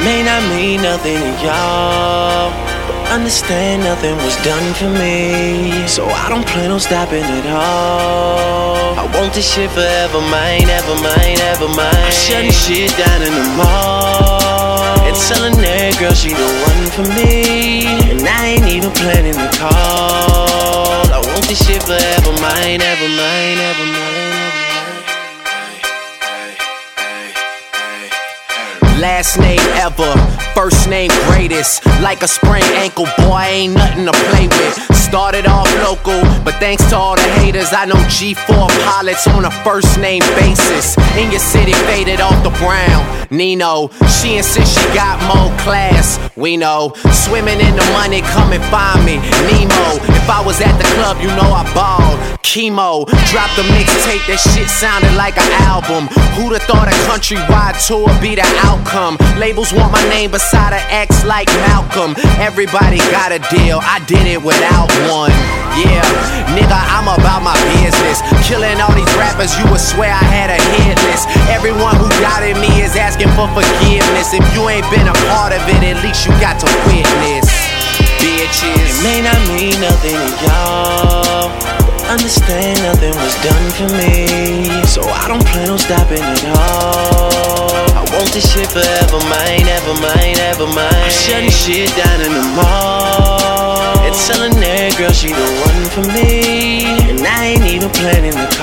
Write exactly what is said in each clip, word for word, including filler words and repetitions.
may not mean nothing to y'all, but understand nothing was done for me, so I don't plan on stopping at all. I want this shit forever, mine, ever mine, ever mine. I'm shutting shit down in the mall and telling that girl she the one for me, and I ain't even planning the call. I want this shit forever, mine, ever mine, ever mine. Last name ever, first name greatest. Like a sprained ankle, boy, ain't nothing to play with. Started off local, but thanks to all the haters, I know G four pilots on a first name basis. In your city, faded off the brown. Nino, she insists she got more class. We know, swimming in the money, come and find me. Nemo, if I was at the club, you know I balled. Chemo, dropped a mixtape, that shit sounded like an album. Who'da thought a countrywide tour be the outcome? Labels want my name beside an X like Malcolm. Everybody got a deal, I did it without one. Yeah, nigga, I'm about my business. Killing all these rappers, you would swear I had a hit list. Everyone who doubted me is asking for forgiveness. If you ain't been a part of it, at least you got to witness. Bitches, it may not mean nothing to y'all, understand nothing was done for me, so I don't plan on stopping at all. I want this shit forever, mine, ever mine, ever mine. I'm shutting shit down in the mall and telling that girl she the one for me, and I ain't even planning the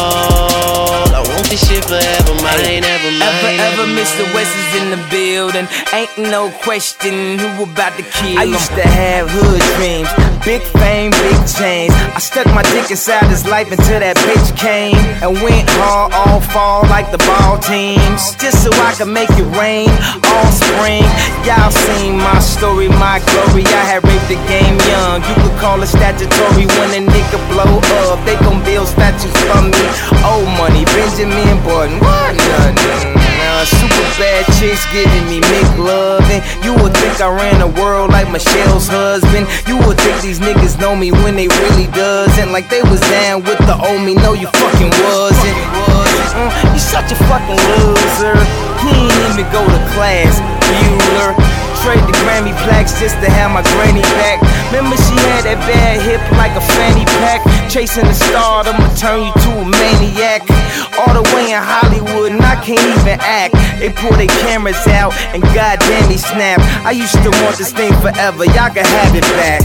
call. I want this shit forever, mine, ever mine. Ever, ever, Mister West is in the building. Ain't no question who about to kill him. I used to have hood dreams, big fame, big chains. I stuck my dick inside his life until that bitch came and went hard all fall like the ball teams, just so I could make it rain all spring. Y'all seen my story, my glory. I had raped the game young. You could call it statutory when a nigga blow up. They gon' build statues for me. Old money, Benjamin Button, what nothing. Uh, super bad chicks giving me McLovin'. You would think I ran the world like Michelle's husband. You would think these niggas know me when they really doesn't. Like they was down with the old me, no you fucking wasn't. Uh, you such a fucking loser. He ain't even go to class, Bueller. Trade the Grammy plaques just to have my granny back. Remember she had that bad hip like a fanny pack. Chasing the star, I'ma turn you to a maniac. All the way in Hollywood and I can't even act. They pull their cameras out and goddamn he snap. I used to want this thing forever, y'all can have it back.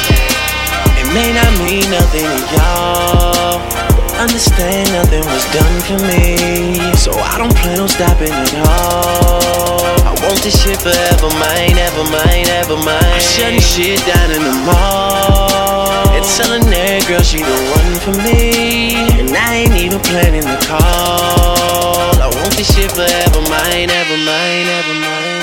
It may not mean nothing to y'all, understand nothing was done for me, so I don't plan on stopping at all. I want this shit forever, mine, ever mine, ever mine. I'm shutting shit down in the mall and telling that girl she the one for me, and I ain't even planning the call. I want this shit forever, mine, ever mine, ever mine.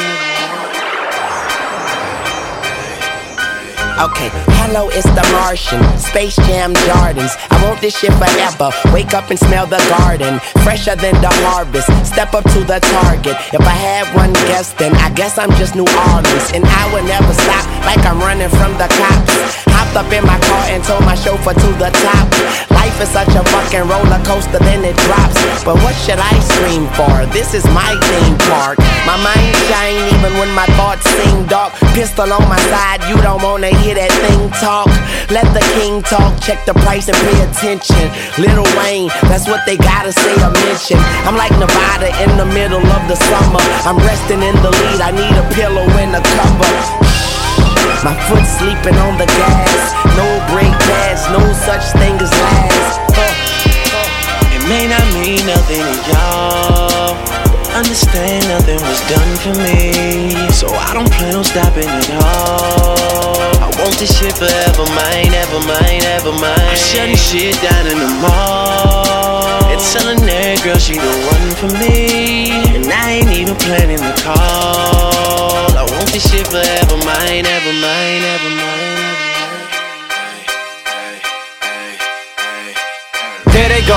Okay, hello, it's the Martian, Space Jam Jordans. I want this shit forever, wake up and smell the garden, fresher than the harvest, step up to the target. If I had one guess, then I guess I'm just New Orleans, and I would never stop like I'm running from the cops. Hopped up in my car and told my chauffeur to the top. Life is such a fucking roller coaster, then it drops. But what should I scream for? This is my theme park. My mind shine even when my thoughts seem dark. Pistol on my side, you don't wanna hear that thing talk. Let the king talk, check the price and pay attention. Lil Wayne, that's what they gotta say or mention. I'm like Nevada in the middle of the summer. I'm resting in the lead, I need a pillow and a cover. My foot sleeping on the gas, no brake pads, no such thing as last. uh, uh. It may not mean nothing to y'all, understand nothing was done for me, so I don't plan on stopping at all. I want this shit forever, mine, ever mine, ever mine. I'm shutting shit down in the mall and telling that girl she the one for me, and I ain't even planning the call. I want this shit forever, mine, ever mine, ever mine. There they go, back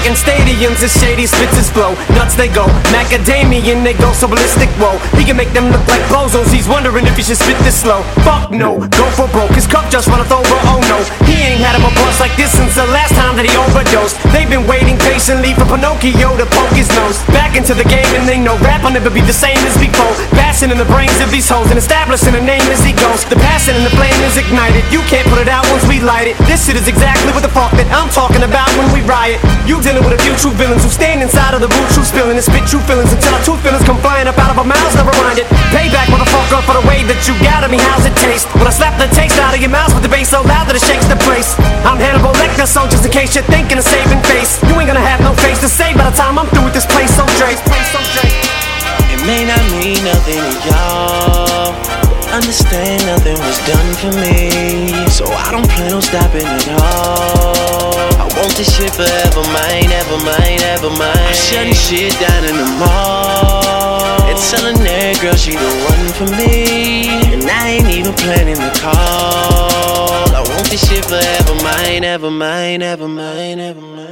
Rockin' stadiums as shady spits his flow. Nuts they go, macadamian they go so ballistic. Whoa, he can make them look like bozos. He's wondering if he should spit this slow. Fuck no, go for broke. His cup just runneth over. Oh no, he ain't had him a bust like this since the last time that he overdosed. They've been waiting patiently for Pinocchio to poke his nose back into the game, and they know rap will never be the same as before. Bashing in the brains of these hoes and establishing a name as he goes. The passion and the flame is ignited. You can't put it out once we light it. This shit is exactly what the fuck that I'm talking about when we riot. You dealing with a few true villains who stand inside of the boot, true spilling and spit true feelings until our true feelings come flying up out of our mouths. Never mind it. Payback, motherfucker, for the way that you got at me. How's it taste? When I slap the taste out of your mouth with the bass so loud that it shakes the place. I'm Hannibal Lecter, so just in case you're thinking of saving face, you ain't gonna have no face to say by the time I'm through with this place. So Dre, so Dre. It may not mean nothing to y'all. Understand nothing was done for me, so I don't plan on stopping at all. I want this shit forever mine, ever mine, ever mine. I'm shutting shit down in the mall and telling that girl she the one for me, and I ain't even planning the call. I want this shit forever mine, ever mine, ever mine, ever mine.